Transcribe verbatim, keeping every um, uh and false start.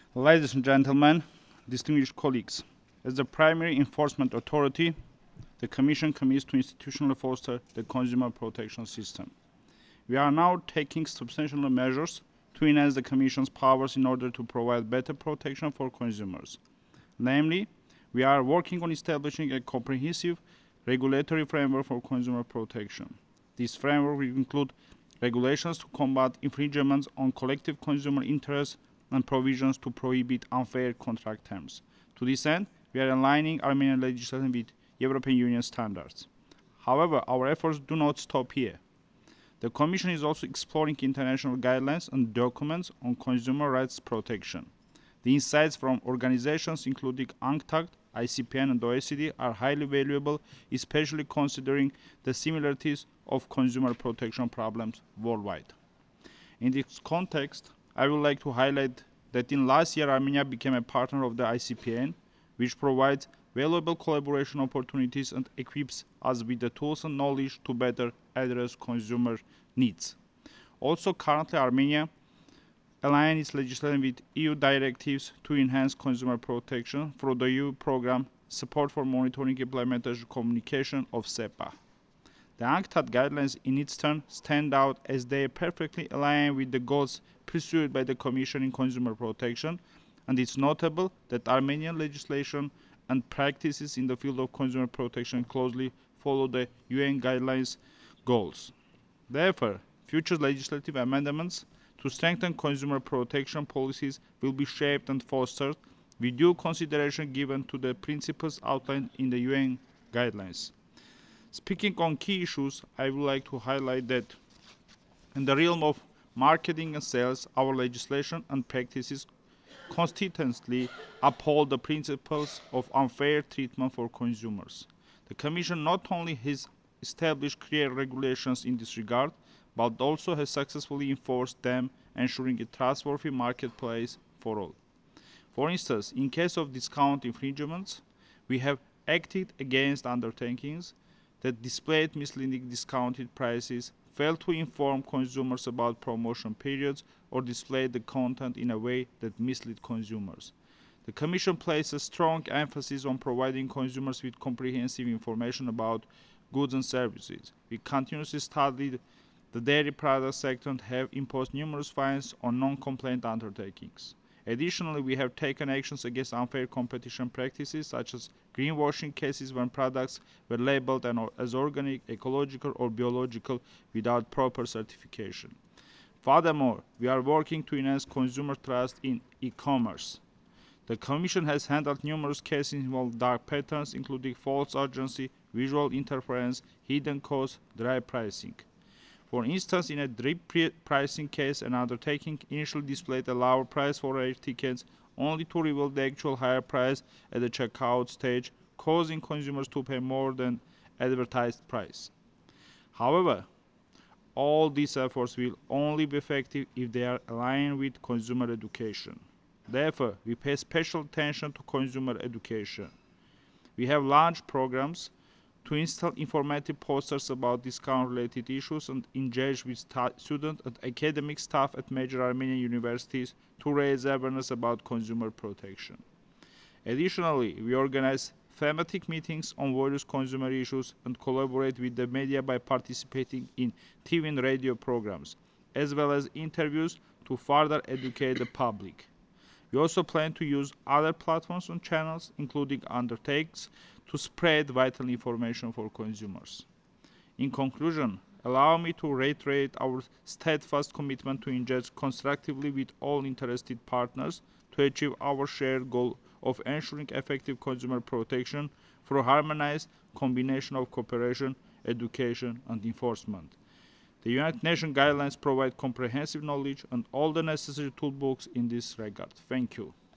Ladies and gentlemen, distinguished colleagues, as the primary enforcement authority, the Commission commits to institutionally foster the consumer protection system. We are now taking substantial measures to enhance the Commission's powers in order to provide better protection for consumers. Namely, we are working on establishing a comprehensive regulatory framework for consumer protection. This framework will include regulations to combat infringements on collective consumer interests and provisions to prohibit unfair contract terms. To this end, we are aligning Armenian legislation with European Union standards. However, our efforts do not stop here. The Commission is also exploring international guidelines and documents on consumer rights protection. The insights from organizations including UNCTAD, I C P N and O E C D are highly valuable, especially considering the similarities of consumer protection problems worldwide. In this context, I would like to highlight that in last year Armenia became a partner of the I C P N, which provides valuable collaboration opportunities and equips us with the tools and knowledge to better address consumer needs. Also, currently Armenia aligns its legislation with E U directives to enhance consumer protection through the E U program Support for Monitoring Implementation Communication of SEPA. The UNCTAD guidelines in its turn stand out as they perfectly align with the goals pursued by the Commission in consumer protection, and it's notable that Armenian legislation and practices in the field of consumer protection closely follow the U N guidelines goals. Therefore, future legislative amendments to strengthen consumer protection policies will be shaped and fostered with due consideration given to the principles outlined in the U N guidelines. Speaking on key issues, I would like to highlight that in the realm of marketing and sales, our legislation and practices consistently uphold the principles of unfair treatment for consumers. The Commission not only has established clear regulations in this regard, but also has successfully enforced them, ensuring a trustworthy marketplace for all. For instance, in case of discount infringements, we have acted against undertakings that displayed misleading discounted prices, failed to inform consumers about promotion periods, or displayed the content in a way that misled consumers. The Commission places strong emphasis on providing consumers with comprehensive information about goods and services. We continuously studied the dairy product sector and have imposed numerous fines on non-compliant undertakings. Additionally, we have taken actions against unfair competition practices such as greenwashing cases when products were labeled as organic, ecological or biological without proper certification. Furthermore, we are working to enhance consumer trust in e-commerce. The Commission has handled numerous cases involving dark patterns including false urgency, visual interference, hidden costs, dry pricing. For instance, in a drip pricing case, an undertaking initially displayed a lower price for air tickets only to reveal the actual higher price at the checkout stage, causing consumers to pay more than advertised price. However, all these efforts will only be effective if they are aligned with consumer education. Therefore, we pay special attention to consumer education. We have launched programs to install informative posters about discount-related issues and engage with student and academic staff at major Armenian universities to raise awareness about consumer protection. Additionally, we organize thematic meetings on various consumer issues and collaborate with the media by participating in T V and radio programs, as well as interviews to further educate the public. We also plan to use other platforms and channels, including undertakes, to spread vital information for consumers. In conclusion, allow me to reiterate our steadfast commitment to engage constructively with all interested partners to achieve our shared goal of ensuring effective consumer protection through a harmonized combination of cooperation, education, and enforcement. The United Nations guidelines provide comprehensive knowledge and all the necessary toolbox in this regard. Thank you.